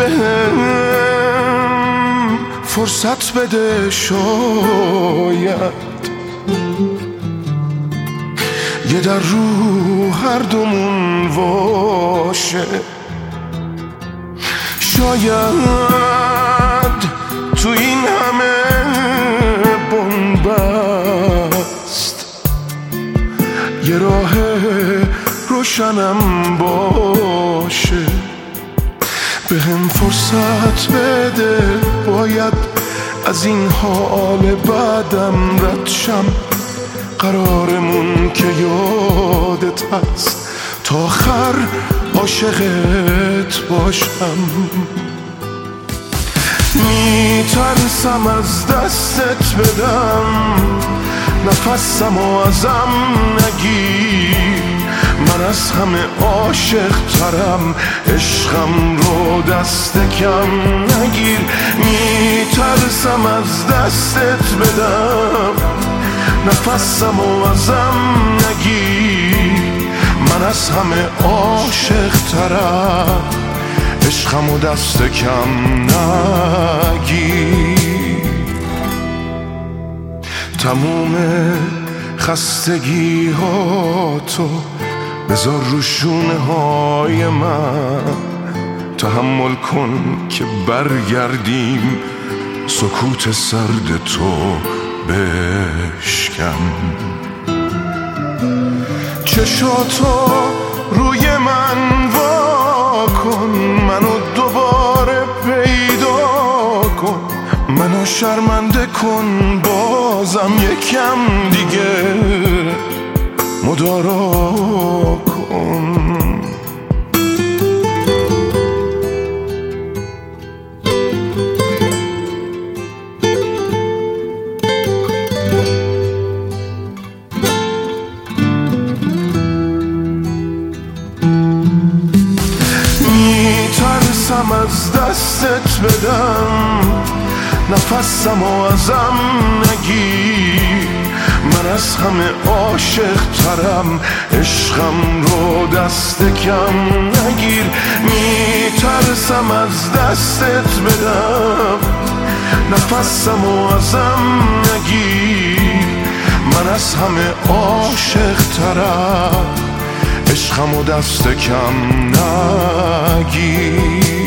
بهم فرصت بده شاید یه در رو هر دومون واشه. شاید تو این همه بنبست یه راه روشنم باشه. بهم فرصت بده باید از این حال بعدم رد شم. قرارمون که یادت هست تا آخر عاشقت باشم. میترسم از دستت بدم نفسمو ازم نگیر. من از همه عاشق ترم عشقم رو دست کم نگیر. میترسم از دستت بدم نفسمو ازم نگیر. من از همه عاشق ترم عشقمو دست کم نگیر. تموم خستگی ها تو بذار رو شونه های من. تحمل کن که برگردیم سکوت سرد تو بشکن. چشاتو روی من وا کن منو دوباره پیدا کن. منو شرمنده کن بازم یکم دیگه مدارا کن. میترسم از دستت بدم نفسمو ازم نگیر. من از همه عاشق ترم عشقم رو دست کم نگیر. میترسم از دستت بدم نفسمو ازم نگیر. من از همه عاشق ترم عشقمو دست کم نگیر.